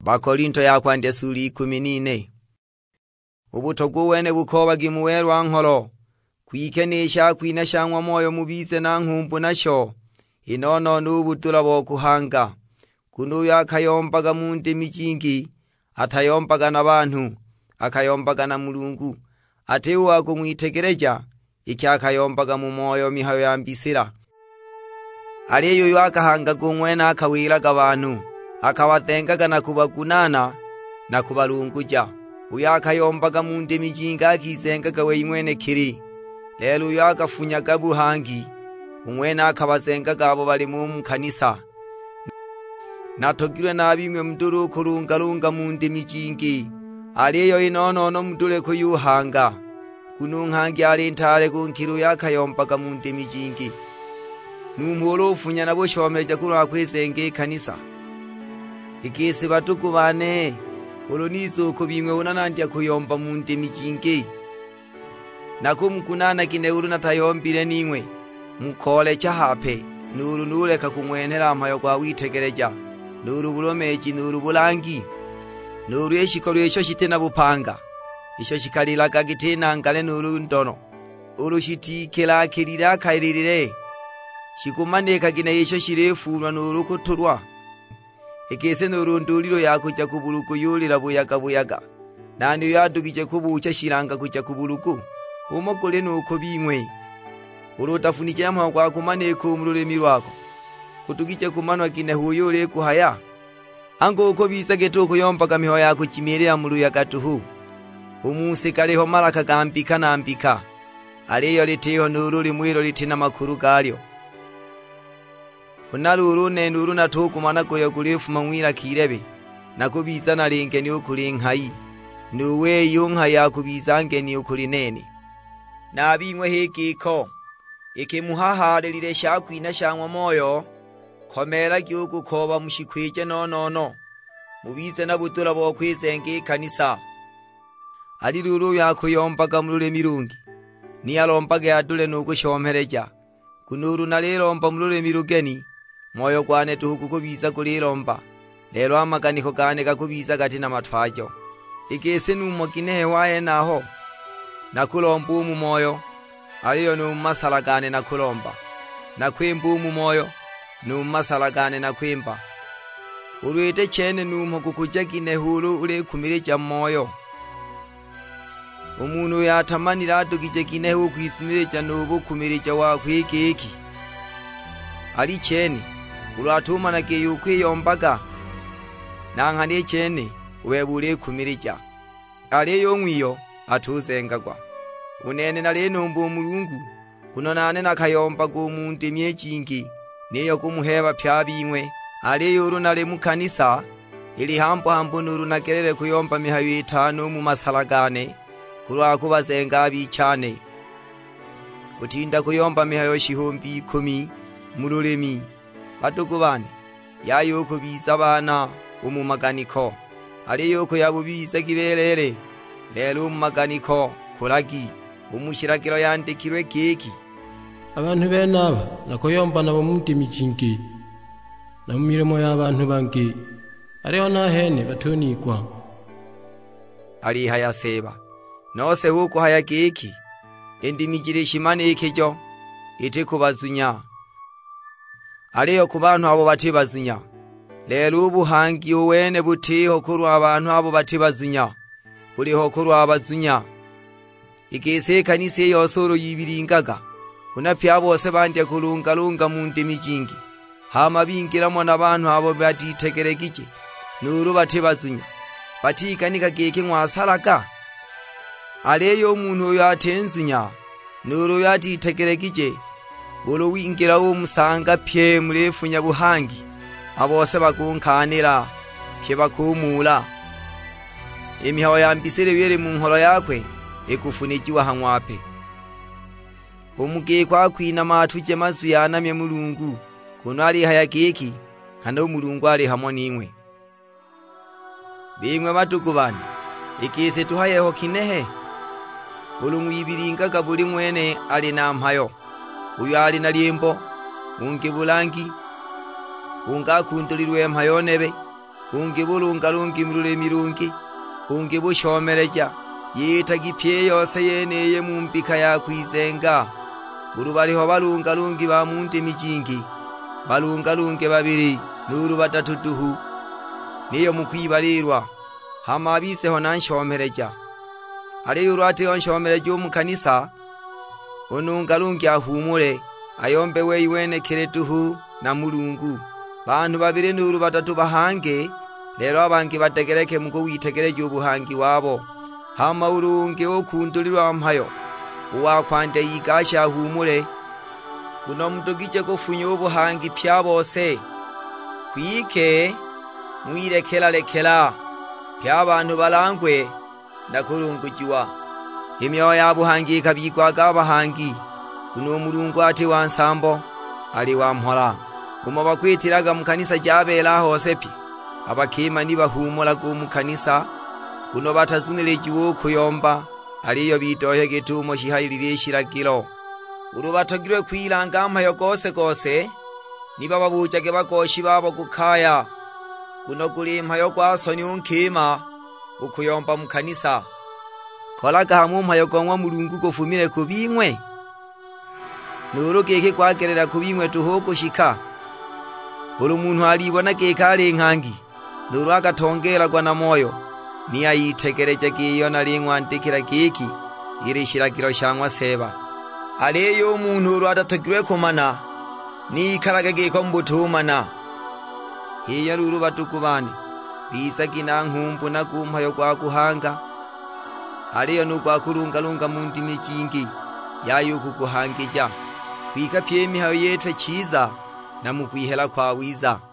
Bakorinto yakwandya suri 14. Ubutogo wene bukoba gimuwerwa nkolo kwikenesha kwinashangwa moyo mubize na nkumbu nasho inono n'ubutula bo kuhanga kuno yakayombaga mu ndimi jingi atayombaga n'abantu akayombaga na Mulungu atewa ko mwitegereja icyakayombaga mu moyo mihayo yambisira ariyo yakahanga gumwena akawiraga abantu akawatengaga na kubagunana na kubarunguja uyakayombaga mu ndimi jinga akizengaga we imwene kiri lelo yakafunyaga buhangi umwena akabazengaga abo bali mu kanisa natogirwe nabimwe mduru kurungalunga mu ndimi jingi ariyo inono no mdure ko yuhanga kununkangi ari ntare kunkiru yakayombaga mu ndimi jingi numuro ufunya nabo shomeje kuri akwezenge kanisa ikisi batukubane olonizo ko bimwe unanandya kuyomba mu ndimi jingi nako mukunana kineuru natayombire nimwe mukole cyahape nuru nureka kumwenera amayo kwa witegereja nuru bulomeji nuru bulangi nuru yeshikoro yesho shitena bupanga isho shikaliraga gitena ngale nuru ndono urushiti kela kirira kairirire shikumaneka gine yesho shirefurwa nuru kuturwa ekese nuru nduliro yakuja kubuluku yulira buyaga nandi yadugije kubucha shiranga kuja kubuluku umogole nuko bimwe urutafunike amwa kwa kumaneka umururemi rwako kutugije kumanwa kine huyure kuhaya ango uko bisage to kuyombaga miho yako kimirira mu ruyaga tuhu umuse kaleho maraka gambika nambika ariyo liteho nururi mwiro litina makuru galyo unaruru nenduru natukumana goyo kurefu manwira kirebe nakubiza naringe ni ukuri nkayi nuwe yunka yakubizange ni ukuri nene nabimwe hegiko ikimuhaharire shakwina shamwa moyo komera gihugu koba mushikwije no mubize nabutura bo kwizenge kanisa ari ruru yakuyombaga mu ruremi rungi ni yarombaga yadule nuko shompereja kunuru nareromba mu ruremi rugeni moyo gwane tuhugu kubiza kuliromba lero amaganiko gane gakubiza gati na matwajo ikese numokine waye naho nakulomba mu moyo ariyo numasalagane nakulomba nakwimba mu moyo numasalagane nakwimba urwete chene numo kujagine huru ure kumirija moyo umuntu yatamanira adugije kine ho kwisunirija nubu kumirija wa kwikiki ari chene uratuma nake yukwiyombaga nankane chene webure kumirija ariyo nkwiyo atuzengagwa unene nale numbu Mulungu kunonane nakayomba go muntu myejingi niyo kumuheba pyabimwe ariyo runale mu kanisa ili hambo nuru nagerere kuyomba mihayo 5 mu masalagane kurwa kubazenga abicane kutinda kuyomba mihayo 10 mu ruremi batugubane yayo kubiza abana umumaganiko ariyo ko yabubiza kiberere lero umumaganiko kuragi umushiragiro yandikirwe kiki abantu benaba nakoyomba nabo mu ndimi jingi na mu mirimo y'abantu bangi ariho nahene batonikwa ari hayaseba nose huko hayakiki indimi girishimane ikijo ite kubazunya ariyo ku bantu abo batibazunya lero ubuhangi uwene butiho kuri abantu abo batibazunya uriho kuri abazunya ikese kanise yosoro yibiringaga unapya bose bandye kulungalunga mu ndimi jingi hama bingiramo nabantu abo batitegeregije nuru batibazunya batikanika keke mwasalaga areyo umuntu yatenzunya nuru yatitegeregije uro wingira wo musanga pye murefunya buhangi abose bagunkanira pye bakumula imihawa yambisire bere mu nkoro yakwe ekufunikiwa hankwape umugiye kwa kwina matuje mazu yanamye Mulungu kuno ari hayakiki kandi Mulungu ari hamwe nimwe bimwe batugubane ikise tuhayeho kinehe ulungu ibiringaga buri mwene ari nampayo uyu ari nalimbo unge bulangi unga kundulirwe mpayonebe ungi bulungalungi mrule mirungi ungi bushomereja yitagipye yose yeneye mu mbika ya kwizenga urubariho balungalungi ba munde mijingi balungalunge babiri nuru batatu duhu niyo mukwibarirwa hama biseho nanshomereja ari urate onshomereje mu kanisa unungalungi ahumure ayombe weyiwene keretuhu na mulungu bantu babiri nuru batatu bahange lero abangi bategereke muko witegereje ubuhangi wabo hama urunge okundulirwa mpayo uwakwande yigasha humure kuno mutugije kufunya ubuhangi pya bose kwike mwirekela lekela pya abantu balangwe ndakurungujiwa imyo yabuhangi kabikwaga abahangi kuno mulungu ati wansambo ali wamhola kuma bakwitiraga mu kanisa jabela hose pi abakima nibahumula ku mu kanisa kuno batazunire jiwo kuyomba aliyo bitoye gitumo shihayirire shiragiro urubatagirwe kwiranga amayo gose niba babujage bakoshi babo gukaya kuno kuri impayo kwasoni unkima ukuyomba mu kanisa kolaga hamu mpayo gonwa mulungu gofumire kubinkwe nurugeke kwagerera kubinkwe tuhoko shika uru muntu alibona gekale nkangi nuru agatongeragwa na moyo ni ayitegereje giyo narinkwa ndikira giki irishiragiro cyangwa seba areyo umuntu uru adatagirwe kumana ni karagage ko mbutumana hiya ruru batukubane biza kinankumbu na kumpayo kwa kuhanga ariyo nugwa kurungalunga mu ndimi jingi yayuku kuhangija kwika pyemi hayo yetwe chiza na mukwihela kwa wiza